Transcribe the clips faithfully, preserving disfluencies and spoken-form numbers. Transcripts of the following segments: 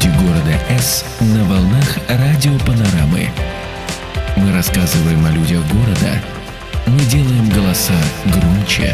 Люди города С на волнах радио Панорамы. Мы рассказываем о людях города, мы делаем голоса громче.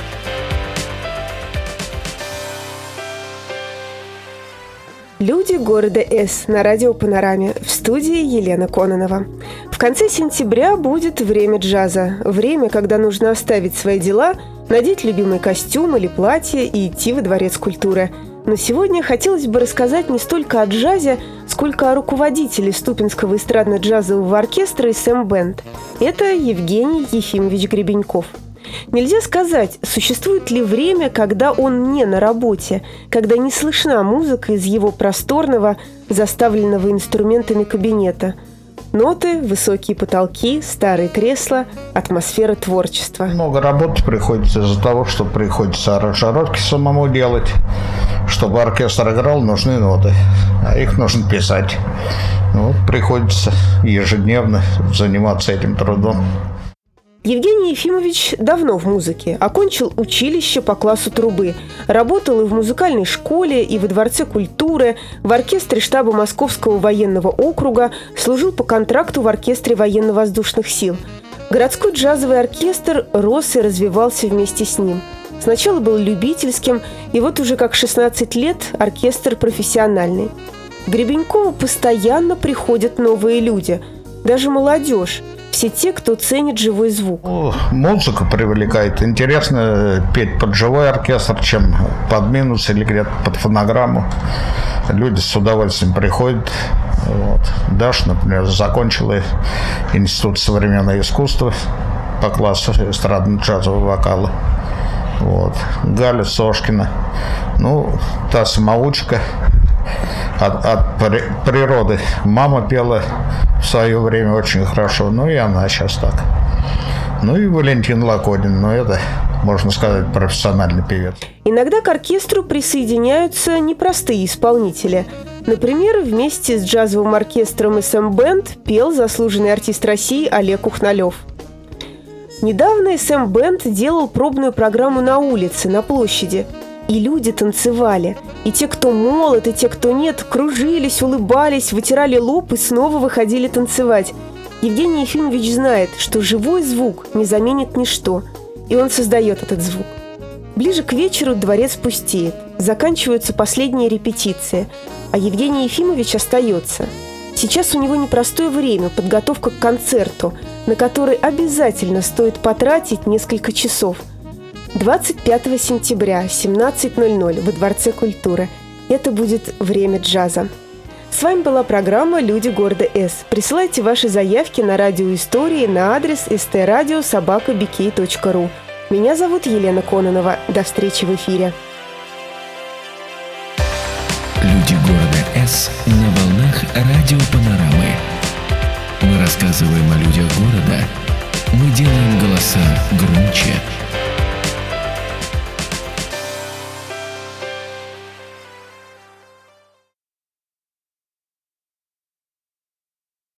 Люди города С на радио Панораме. В студии Елена Кононова. В конце сентября будет время джаза. Время, когда нужно оставить свои дела, надеть любимый костюм или платье и идти во Дворец культуры. Но сегодня хотелось бы рассказать не столько о джазе, сколько о руководителе Ступинского эстрадно-джазового оркестра эс эм Band. Это Евгений Ефимович Гребеньков. Нельзя сказать, существует ли время, когда он не на работе, когда не слышна музыка из его просторного, заставленного инструментами кабинета. Ноты, высокие потолки, старые кресла, атмосфера творчества. Много работы приходится из-за того, что приходится аранжировки самому делать. Чтобы оркестр играл, нужны ноты, а их нужно писать. Вот приходится ежедневно заниматься этим трудом. Евгений Ефимович давно в музыке. Окончил училище по классу трубы. Работал и в музыкальной школе, и во Дворце культуры, в оркестре штаба Московского военного округа, служил по контракту в оркестре военно-воздушных сил. Городской джазовый оркестр рос и развивался вместе с ним. Сначала был любительским, и вот уже как шестнадцать лет оркестр профессиональный. К Гребенькову постоянно приходят новые люди, даже молодежь. Все те, кто ценит живой звук. Музыка привлекает. Интересно петь под живой оркестр, чем под минус или где-то под фонограмму. Люди с удовольствием приходят. Вот. Даша, например, закончила Институт современного искусства по классу эстрадно-джазового вокала. Вот. Галя Сошкина. Ну, та самоучка. От, от при, природы. Мама пела в свое время очень хорошо, ну и она сейчас так. Ну и Валентин Лакодин, ну это, можно сказать, профессиональный певец. Иногда к оркестру присоединяются непростые исполнители. Например, вместе с джазовым оркестром эс эм Band пел заслуженный артист России Олег Ухналев. Недавно эс эм Band делал пробную программу на улице, на площади. И люди танцевали. И те, кто молод, и те, кто нет, кружились, улыбались, вытирали лоб и снова выходили танцевать. Евгений Ефимович знает, что живой звук не заменит ничто. И он создает этот звук. Ближе к вечеру дворец пустеет. Заканчиваются последние репетиции. А Евгений Ефимович остается. Сейчас у него непростое время, подготовка к концерту, на который обязательно стоит потратить несколько часов. двадцать пятого сентября, семнадцать ноль ноль, во Дворце культуры. Это будет время джаза. С вами была программа «Люди города С». Присылайте ваши заявки на радиоистории на адрес эс тэ радио собака би кей точка ру. Меня зовут Елена Кононова. До встречи в эфире. Люди города С на волнах радио Панорамы. Мы рассказываем о людях города, мы делаем голоса громче.